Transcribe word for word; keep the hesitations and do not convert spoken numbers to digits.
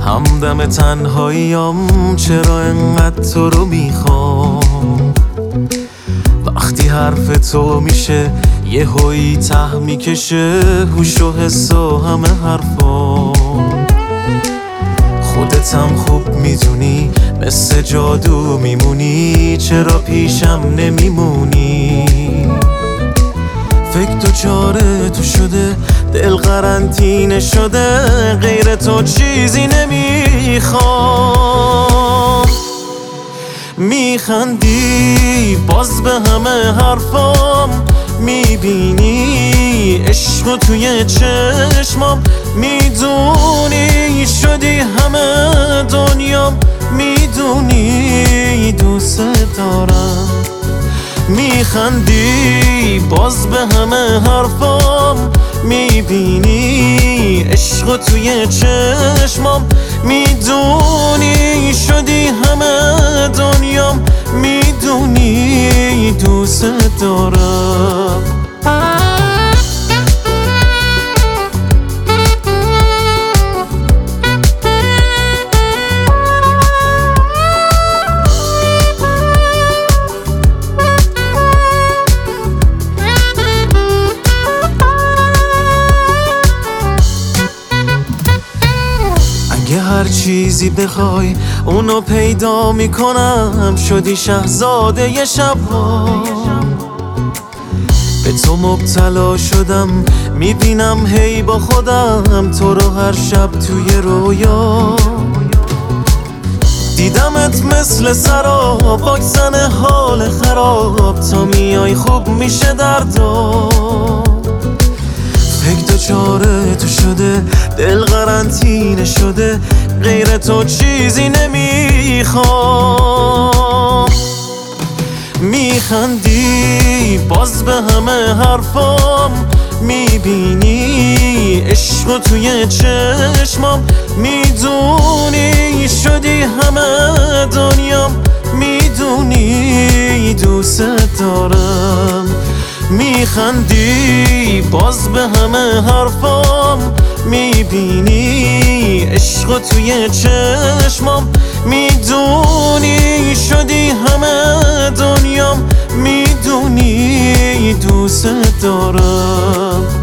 همدم تنهاییام چرا انقدر تو رو میخوام. وقتی حرف تو میشه یه هوی ته میکشه هوش و حس و همه حرفام. خودت هم خوب میدونی مثل جادو میمونی، چرا پیشم نمیمونی؟ فکر تو چاره تو شده، دل قرنطینه شده، غیر تو چیزی نمیخوام. میخندی باز به همه حرفام، میبینی عشق توی چشمام، میدونی شدی همه دنیام، میدونی دوست دارم. میخندی باز به همه حرفام، میبینی عشق توی چشمام، میدونی شدی همه دنیام، میدونی دوست دارم. اگه هر چیزی بخوای اونو پیدا میکنم، شدی شهزاده ی شبها. به تو مبتلا شدم، میبینم هی با خودم تو رو هر شب توی رویا. دیدمت مثل سراب واکسن حال خراب، تا میای خوب میشه دردا. فکر تو چاره تو شده، دل قرنطینه شده، غیر تو چیزی نمیخوام. میخندی باز به همه حرفام، میبینی عشق توی چشمام، میدونی شدی همه دنیام، میدونی دوست دارم. میخندی باز به همه حرفام، میبینی عشق توی چشمام، میدونی شدی همه دنیام، میدونی دوست دارم.